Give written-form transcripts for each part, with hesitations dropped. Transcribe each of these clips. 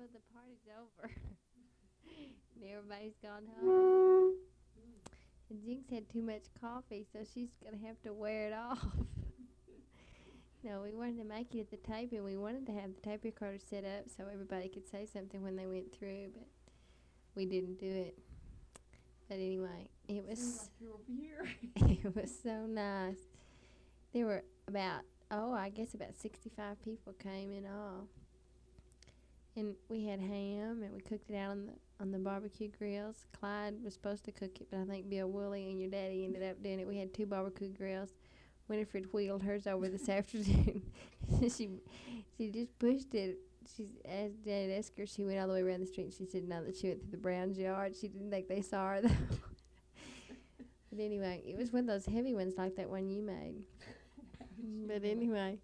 well, the party's over. And everybody's gone home. And Jinx had too much coffee, so she's going to have to wear it off. No, we wanted to make it at the tape, and we wanted to have the tape recorder set up so everybody could say something when they went through, but we didn't do it. But anyway, it was Seems like you're over here. it was so nice. There were I guess about 65 people came in all. And we had ham, and we cooked it out on the barbecue grills. Clyde was supposed to cook it, but I think Bill Woolley and your daddy ended up doing it. We had 2 barbecue grills. Winifred wheeled hers over this afternoon. she just pushed it. As Dad asked her, she went all the way around the street. And she said no, that she went through the Brown's yard. She didn't think they saw her though. But anyway, it was one of those heavy ones like that one you made. But anyway,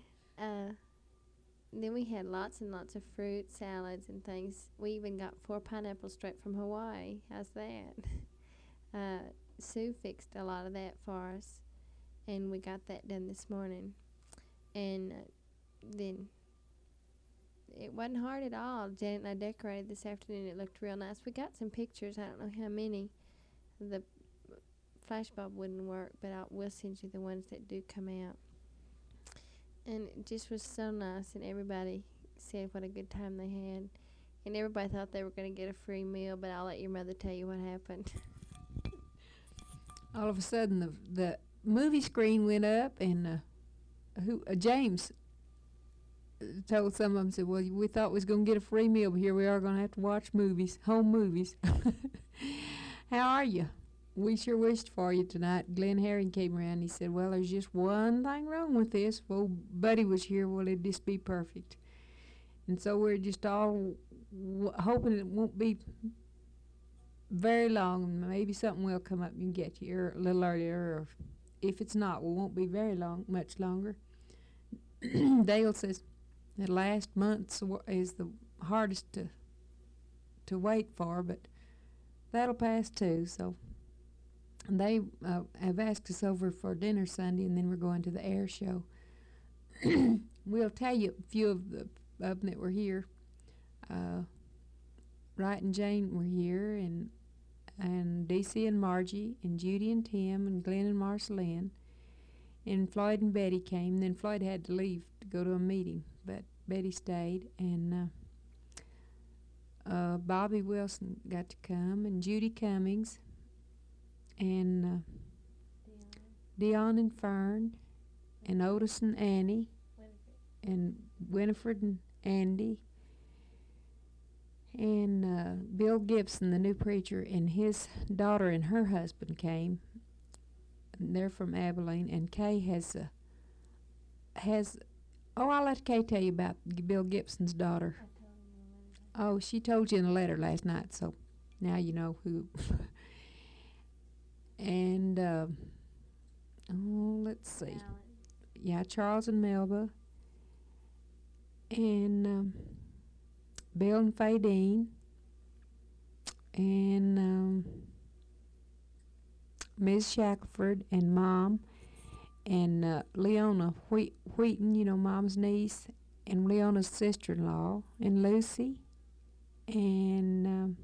then we had lots and lots of fruit, salads, and things. We even got 4 pineapples straight from Hawaii. How's that? Sue fixed a lot of that for us, and we got that done this morning. And then it wasn't hard at all. Janet and I decorated this afternoon. It looked real nice. We got some pictures. I don't know how many. The flash bulb wouldn't work, but we'll send you the ones that do come out. And it just was so nice, and everybody said what a good time they had. And everybody thought they were going to get a free meal, but I'll let your mother tell you what happened. All of a sudden, the movie screen went up, and James told some of them, said, well, we thought we was going to get a free meal, but here we are going to have to watch movies, home movies. How are you? We sure wished for you tonight. Glenn Herring came around and he said, well, there's just one thing wrong with this. If old Buddy was here, well, it'd just be perfect. And so we're just all hoping it won't be very long. Maybe something will come up and get you a little earlier. Or if it's not, we won't be very long, much longer. Dale says the last month is the hardest to wait for, but that'll pass too, so... And they have asked us over for dinner Sunday, and then we're going to the air show. We'll tell you a few of them that were here. Wright and Jane were here, and DC and Margie, and Judy and Tim, and Glenn and Marceline. And Floyd and Betty came. Then Floyd had to leave to go to a meeting, but Betty stayed. And Bobby Wilson got to come, and Judy Cummings, and Dion and Fern, and Otis and Annie, and Winifred and Andy, and Bill Gibson, the new preacher, and his daughter and her husband came. And they're from Abilene, and Kay has I'll let Kay tell you about Bill Gibson's daughter. Oh, she told you in a letter last night, so now you know who. And let's see. Yeah, Charles and Melba, and Bill and Faye Dean, and Ms. Shackelford, and Mom, and Leona Wheaton, you know, Mom's niece, and Leona's sister-in-law, and Lucy, and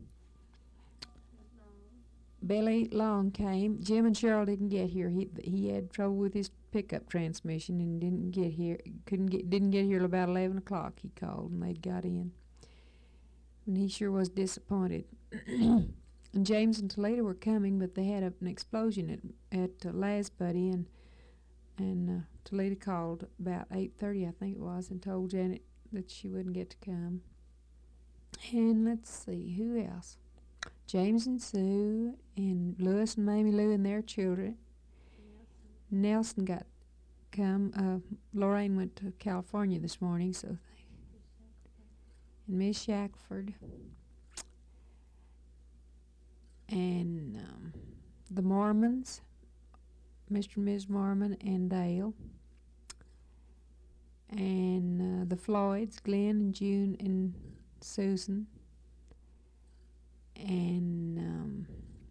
Billy Long came. Jim and Cheryl didn't get here. He had trouble with his pickup transmission and didn't get here. Didn't get here till about 11 o'clock. He called and they'd got in. And he sure was disappointed. And James and Toledo were coming, but they had an explosion at Laz Buddy, and Toledo called about 8:30, I think it was, and told Janet that she wouldn't get to come. And let's see, who else? James and Sue, and Louis and Mamie Lou and their children. Nelson got come. Lorraine went to California this morning, so and Miss Shackford, and the Mormons, Mr. and Ms. Mormon, and Dale, and the Floyds, Glenn and June and Susan. And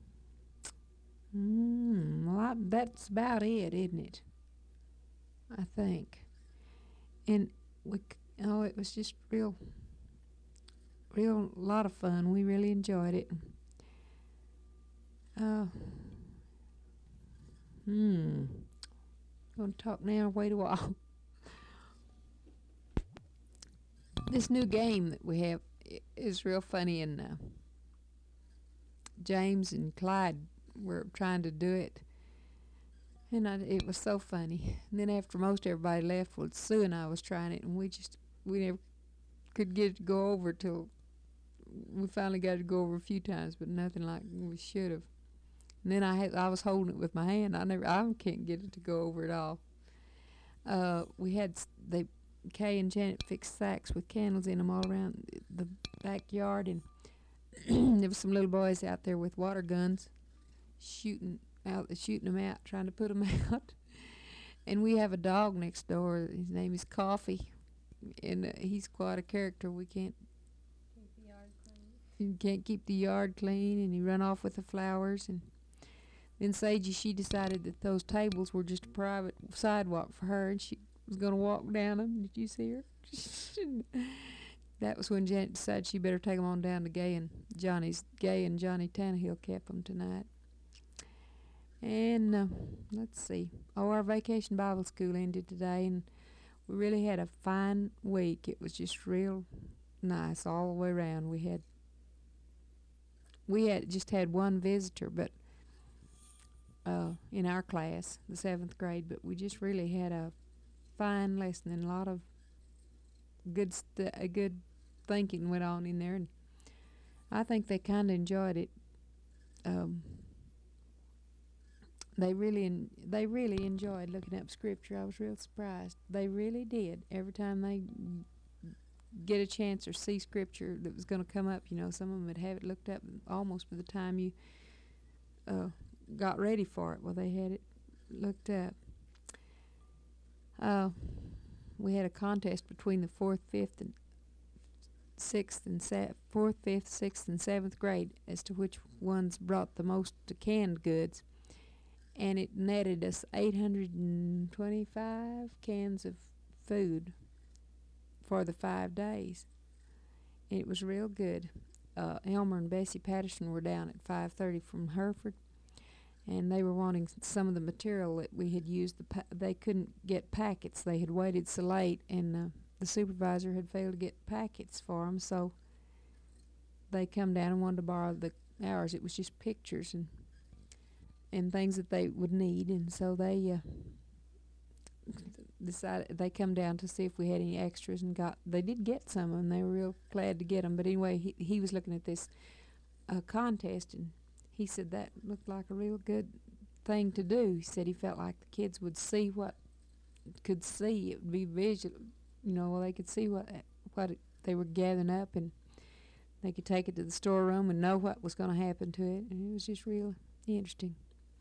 well, that's about it, isn't it? I think. And it was just real real lot of fun. We really enjoyed it. Uh, hmm. Gonna talk now or wait a while? This new game that we have is real funny, and James and Clyde were trying to do it, and it was so funny. And then after most everybody left, well, Sue and I was trying it, and we never could get it to go over till we finally got it to go over a few times, but nothing like we should have. And then I was holding it with my hand. I can't get it to go over at all. We had Kay and Janet fixed sacks with candles in them all around the backyard, and there was some little boys out there with water guns shooting them out, trying to put them out. And we have a dog next door. His name is Coffee, and he's quite a character. We can't keep the yard clean, and he run off with the flowers. And then Sagey, she decided that those tables were just a private sidewalk for her, and she was going to walk down them. Did you see her? That was when Janet decided she better take them on down to Gay and Johnny Tannehill kept them tonight. And let's see. Our vacation Bible school ended today, and we really had a fine week. It was just real nice all the way around. We had one visitor, but in our class, the 7th grade, but we just really had a fine lesson, and a lot of good thinking went on in there, and I think they kind of enjoyed it. They really enjoyed looking up scripture. I was real surprised. They really did. Every time they get a chance or see scripture that was going to come up, some of them would have it looked up almost by the time you got ready for it. Well, they had it looked up. We had a contest between the 4th, 5th, and 6th and 4th, 5th, 6th, and 7th grade as to which ones brought the most canned goods, and it netted us 825 cans of food for the 5 days. It was real good. Elmer and Bessie Patterson were down at 5:30 from Hereford, and they were wanting some of the material that we had used. They couldn't get packets. They had waited so late, and the supervisor had failed to get packets for them, so they come down and wanted to borrow ours. It was just pictures and things that they would need, and so they decided they come down to see if we had any extras, and they did get some, and they were real glad to get them. But anyway, he was looking at this contest, and he said that looked like a real good thing to do. He said he felt like the kids would see what could see. It would be visual, they could see what they were gathering up, and they could take it to the storeroom and know what was going to happen to it. And it was just real interesting.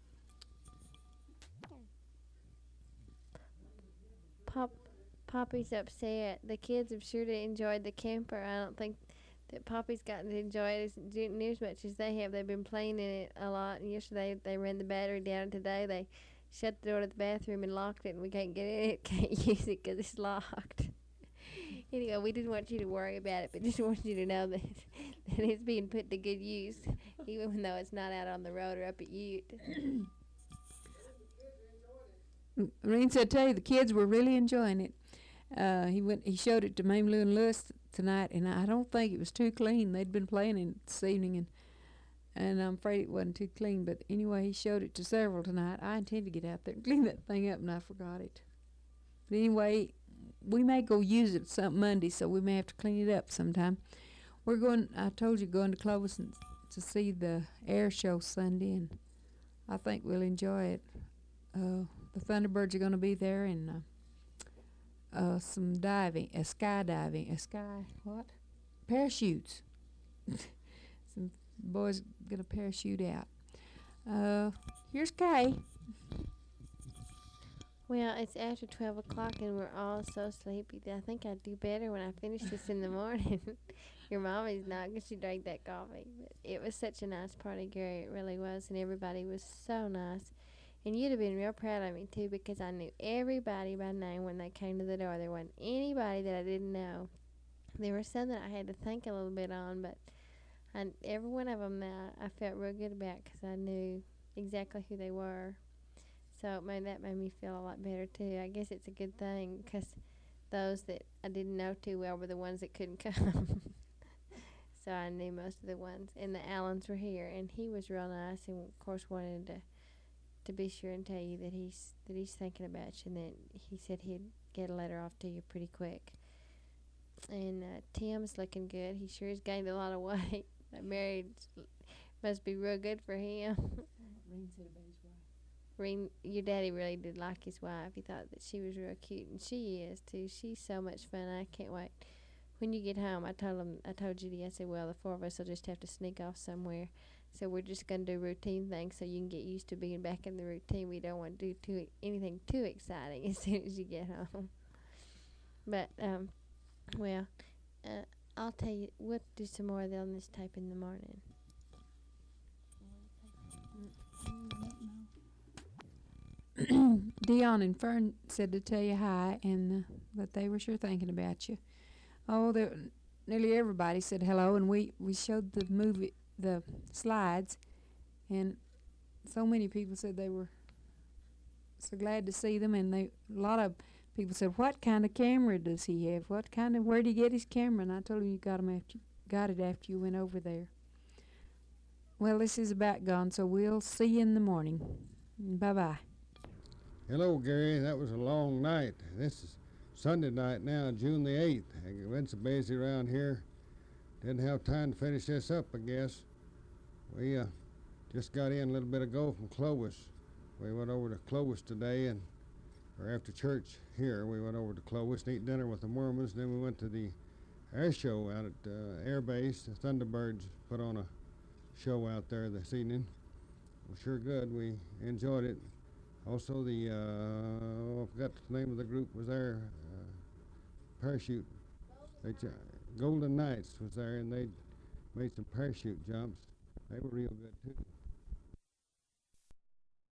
Poppy's upset. The kids have surely enjoyed the camper. I don't think that Poppy's gotten to enjoy it near as much as they have. They've been playing in it a lot, and yesterday they ran the battery down, and today they shut the door to the bathroom and locked it, and we can't get in it, can't use it because it's locked. Anyway, we didn't want you to worry about it, but just want you to know that it's being put to good use, even though it's not out on the road or up at Ute. Reen said, "Tell you, the kids were really enjoying it." He showed it to Mamie Lou and Lewis tonight, and I don't think it was too clean. They'd been playing it this evening, and I'm afraid it wasn't too clean. But anyway, he showed it to several tonight. I intend to get out there and clean that thing up, and I forgot it. But anyway, we may go use it some Monday, so we may have to clean it up sometime. I told you, going to Clovis to see the air show Sunday, and I think we'll enjoy it. The Thunderbirds are going to be there, and some diving, parachutes. Some boys going to parachute out. Here's Kay. Well, it's after 12 o'clock, and we're all so sleepy that I think I'd do better when I finish this in the morning. Your mommy's not, because she drank that coffee. But it was such a nice party, Gary. It really was, and everybody was so nice. And you'd have been real proud of me, too, because I knew everybody by name when they came to the door. There wasn't anybody that I didn't know. There were some that I had to think a little bit on, but every one of them I felt real good about because I knew exactly who they were. So that made me feel a lot better too. I guess it's a good thing because those that I didn't know too well were the ones that couldn't come. So I knew most of the ones, and the Allens were here, and he was real nice, and of course wanted to be sure and tell you that he's thinking about you, and that he said he'd get a letter off to you pretty quick. And Tim's looking good. He sure has gained a lot of weight. That marriage must be real good for him. Reen said about his wife. Reen, your daddy really did like his wife. He thought that she was real cute, and she is too. She's so much fun. I can't wait. When you get home, I told Judy, I said, well, the four of us will just have to sneak off somewhere. So we're just going to do routine things so you can get used to being back in the routine. We don't want to do anything too exciting as soon as you get home. But, well, I'll tell you, we'll do some more of that on this tape in the morning. Dion and Fern said to tell you hi, and that they were sure thinking about you. Oh, nearly everybody said hello, and we showed the slides, and so many people said they were so glad to see them, and a lot of people said, "What kind of camera does he have? Where'd he get his camera?" And I told him you got it after you went over there. Well, this is about gone, so we'll see you in the morning. Bye-bye. Hello, Gary. That was a long night. This is Sunday night now, June the 8th. I've been so busy around here. Didn't have time to finish this up, I guess. We just got in a little bit ago from Clovis. We went over to Clovis today, or after church here, we went over to Clovis and ate dinner with the Mormons. Then we went to the air show out at Air Base. The Thunderbirds put on a show out there this evening. It was sure good. We enjoyed it. Also, I forgot the name of the group was there. Parachute. Golden Knights was there, and they made some parachute jumps. They were real good too.